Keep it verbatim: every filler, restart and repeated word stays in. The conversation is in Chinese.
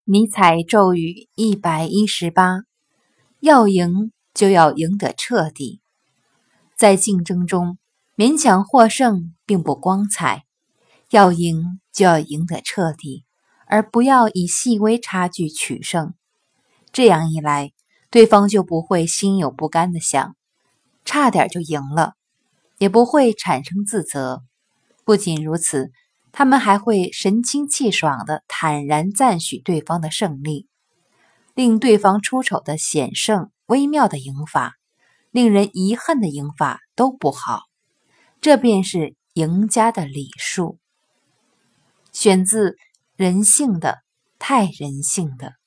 尼采咒语一百一十八：要赢就要赢得彻底。在竞争中，勉强获胜并不光彩，要赢就要赢得彻底，而不要以细微差距取胜。这样一来，对方就不会心有不甘地想，差点就赢了，也不会产生自责。不仅如此，他们还会神清气爽地坦然赞许对方的胜利，令对方出丑的险胜、微妙的赢法、令人遗恨的赢法都不好。这便是赢家的礼数。选自《人性的太人性的》。